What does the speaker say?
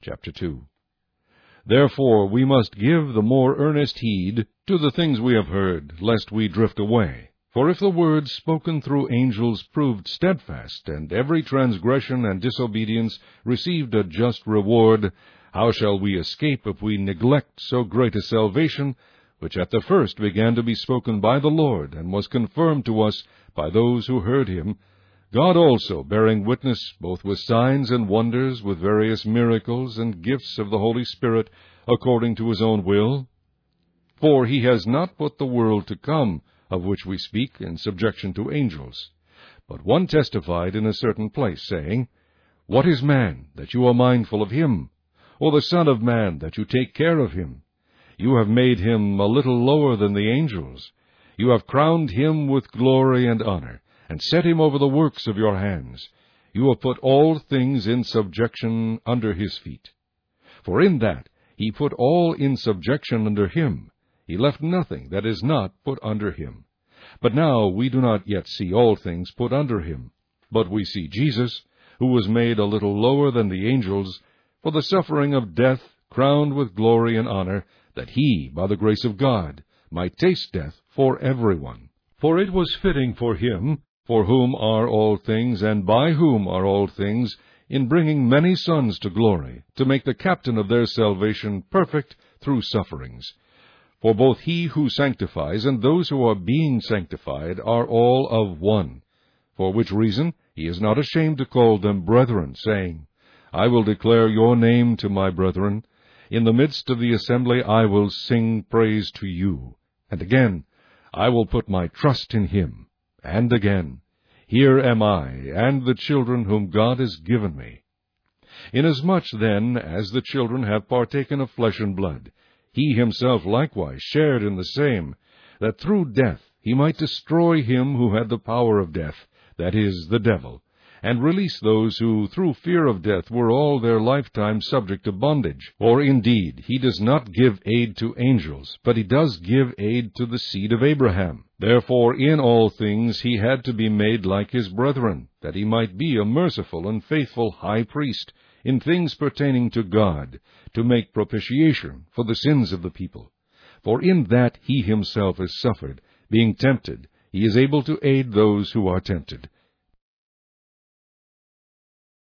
chapter 2. Therefore we must give the more earnest heed to the things we have heard, lest we drift away. For if the word spoken through angels proved steadfast, and every transgression and disobedience received a just reward, how shall we escape if we neglect so great a salvation, which at the first began to be spoken by the Lord, and was confirmed to us by those who heard him, God also bearing witness both with signs and wonders, with various miracles and gifts of the Holy Spirit, according to his own will? For he has not put the world to come, of which we speak, in subjection to angels. But one testified in a certain place, saying, What is man, that you are mindful of him? Or the Son of Man, that you take care of him? You have made him a little lower than the angels. You have crowned him with glory and honor, and set him over the works of your hands. You have put all things in subjection under his feet. For in that he put all in subjection under him, he left nothing that is not put under him. But now we do not yet see all things put under him. But we see Jesus, who was made a little lower than the angels, for the suffering of death, crowned with glory and honor, that he, by the grace of God, might taste death for everyone. For it was fitting for him, for whom are all things, and by whom are all things, in bringing many sons to glory, to make the captain of their salvation perfect through sufferings. For both he who sanctifies and those who are being sanctified are all of one. For which reason he is not ashamed to call them brethren, saying, I will declare your name to my brethren. In the midst of the assembly I will sing praise to you. And again, I will put my trust in him. And again, here am I, and the children whom God has given me. Inasmuch then as the children have partaken of flesh and blood, he himself likewise shared in the same, that through death he might destroy him who had the power of death, that is, the devil, and release those who through fear of death were all their lifetime subject to bondage. For indeed he does not give aid to angels, but he does give aid to the seed of Abraham. Therefore in all things he had to be made like his brethren, that he might be a merciful and faithful high priest, in things pertaining to God, to make propitiation for the sins of the people. For in that he himself has suffered, being tempted, he is able to aid those who are tempted.